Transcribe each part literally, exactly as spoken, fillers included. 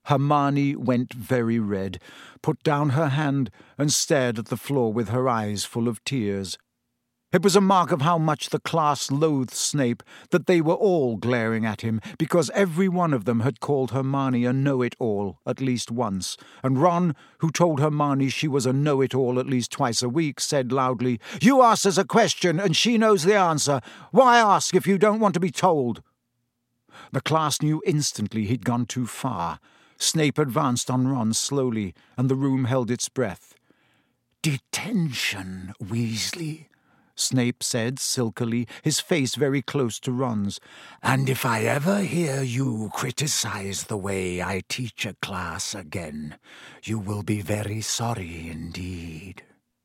Hermione went very red, put down her hand, and stared at the floor with her eyes full of tears. It was a mark of how much the class loathed Snape that they were all glaring at him, because every one of them had called Hermione a know-it-all at least once, and Ron, who told Hermione she was a know-it-all at least twice a week, said loudly, "You asked us a question, and she knows the answer. Why ask if you don't want to be told?" The class knew instantly he'd gone too far. Snape advanced on Ron slowly, and the room held its breath. "Detention, Weasley," Snape said silkily, his face very close to Ron's. "And if I ever hear you criticize the way I teach a class again, you will be very sorry indeed."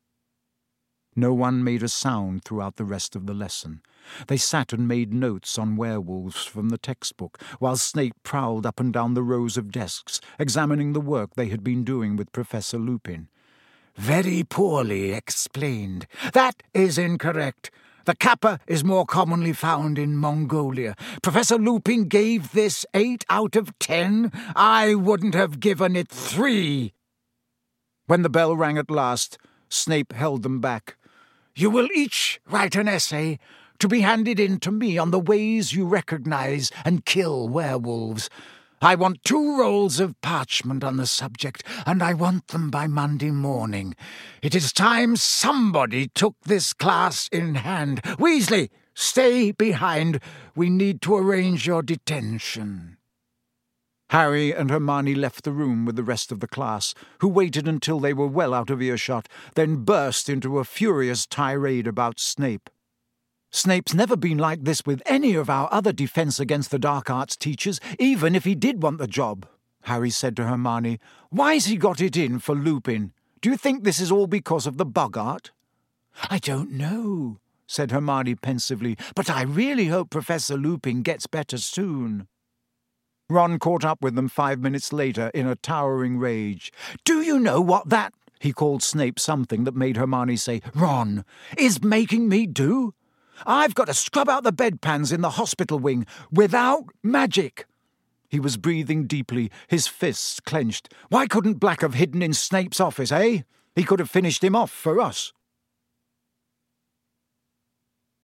No one made a sound throughout the rest of the lesson. They sat and made notes on werewolves from the textbook, while Snape prowled up and down the rows of desks, examining the work they had been doing with Professor Lupin. "Very poorly explained. That is incorrect. The kappa is more commonly found in Mongolia. Professor Lupin gave this eight out of ten. I wouldn't have given it three." When the bell rang at last, Snape held them back. "You will each write an essay to be handed in to me on the ways you recognize and kill werewolves. I want two rolls of parchment on the subject, and I want them by Monday morning. It is time somebody took this class in hand. Weasley, stay behind. We need to arrange your detention." Harry and Hermione left the room with the rest of the class, who waited until they were well out of earshot, then burst into a furious tirade about Snape. "Snape's never been like this with any of our other Defense Against the Dark Arts teachers, even if he did want the job," Harry said to Hermione. "Why's he got it in for Lupin? Do you think this is all because of the Boggart?" "I don't know," said Hermione pensively, "but I really hope Professor Lupin gets better soon." Ron caught up with them five minutes later in a towering rage. "Do you know what that," he called Snape something that made Hermione say, "Ron, is making me do? I've got to scrub out the bedpans in the hospital wing without magic." He was breathing deeply, his fists clenched. "Why couldn't Black have hidden in Snape's office, eh? He could have finished him off for us."